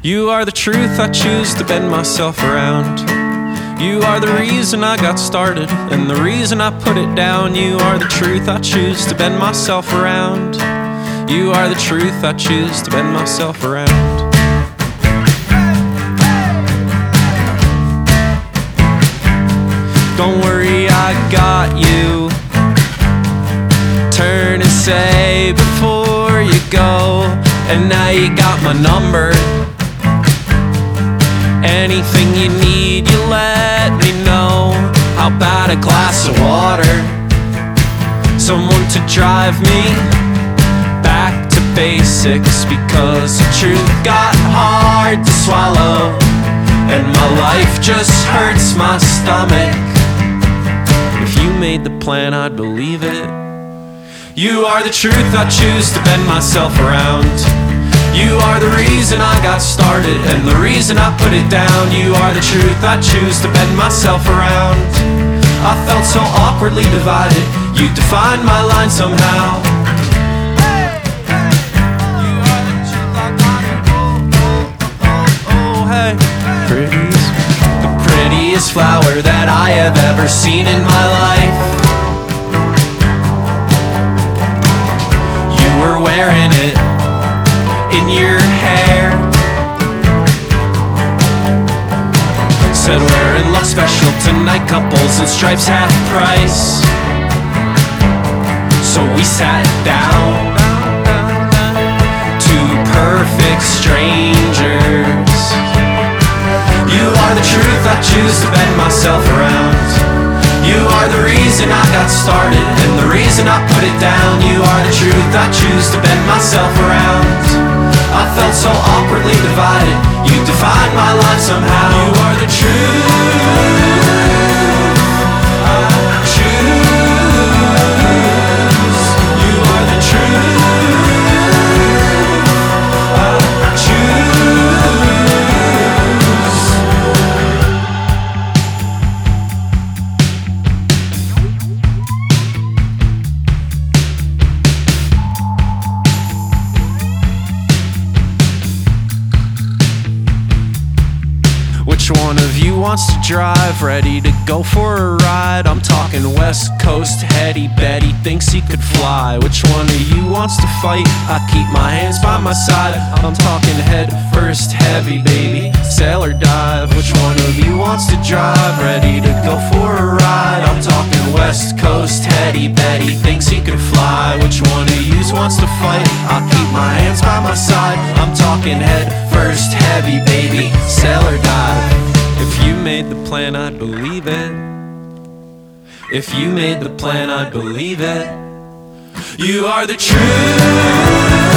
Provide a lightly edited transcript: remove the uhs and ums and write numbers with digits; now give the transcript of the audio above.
You are the truth I choose to bend myself around. You are the reason I got started and the reason I put it down. You are the truth I choose to bend myself around. You are the truth I choose to bend myself around. Don't worry, I got you. Turn and say before you go, and now you got my number. Anything you need, you let me know. How about a glass of water? Someone to drive me back to basics, because the truth got hard to swallow, and my life just hurts my stomach. If you made the plan, I'd believe it. You are the truth I choose to bend myself around. You are the reason I got started and the reason I put it down. You are the truth I choose to bend myself around. I felt so awkwardly divided. You defined my line somehow. You are the truth I got it. Oh, hey. The prettiest flower that I have ever seen in my life. You were wearing it in your hair. Said we're in luck special tonight, couples and stripes half price. So we sat down, two perfect strangers. You are the truth I choose to bend myself around. You are the reason I got started and the reason I put it down. You are the truth I choose to bend myself around. I felt so awkwardly divided. You defined my life somehow. You are the truth I choose. You are the truth I Which one of you wants to drive? Ready to go for a ride? I'm talking West Coast, Hetty Betty thinks he could fly. Which one of you wants to fight? I keep my hands by my side. I'm talking head first heavy, baby, sail or dive. Which one of you wants to drive? Ready to go for a ride? I'm talking West Coast, Hetty Betty thinks he could fly. Which one of you wants to fight? I keep my hands by my side. I'm talking head first heavy, baby, sail or dive. If you made the plan, I'd believe it. If you made the plan, I'd believe it. You are the truth